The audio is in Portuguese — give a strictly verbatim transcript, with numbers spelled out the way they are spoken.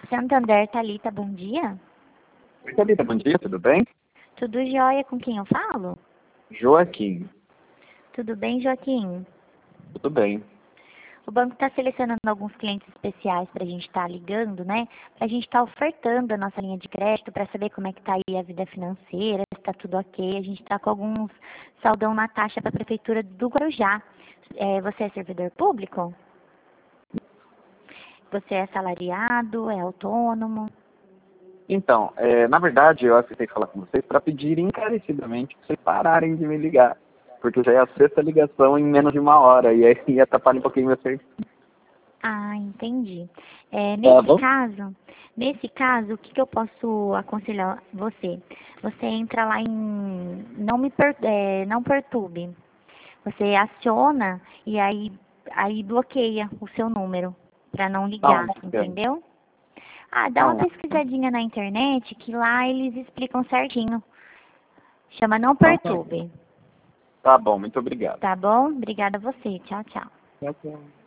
Santander, Thalita, bom dia. Oi, Thalita, bom dia, tudo bem? Tudo jóia, com quem eu falo? Joaquim, Tudo bem, Joaquim? tudo bem. O banco está selecionando alguns clientes especiais para a gente estar ligando, né? Para a gente estar ofertando a nossa linha de crédito para saber como é que está aí a vida financeira, se está tudo ok. A gente está com alguns saldão na taxa para a Prefeitura do Guarujá. É, você é servidor público? Você é assalariado? É autônomo? Então, é, na verdade, eu aceitei falar com vocês para pedir encarecidamente que vocês pararem de me ligar, porque já é a sexta ligação em menos de uma hora, e aí atrapalha um pouquinho meu serviço. Ah, entendi. É, Tá nesse bom? caso, nesse caso, o que, que eu posso aconselhar você? Você entra lá em não me per, é, não perturbe. Você aciona e aí aí bloqueia o seu número para não ligar, Aonde que é? entendeu? Ah, dá uma Aonde? pesquisadinha na internet que lá eles explicam certinho. Chama Não Então, tá. Perturbe. Tá bom, muito obrigado. Tá bom? Obrigada a você. Tchau, tchau. Tchau, tchau.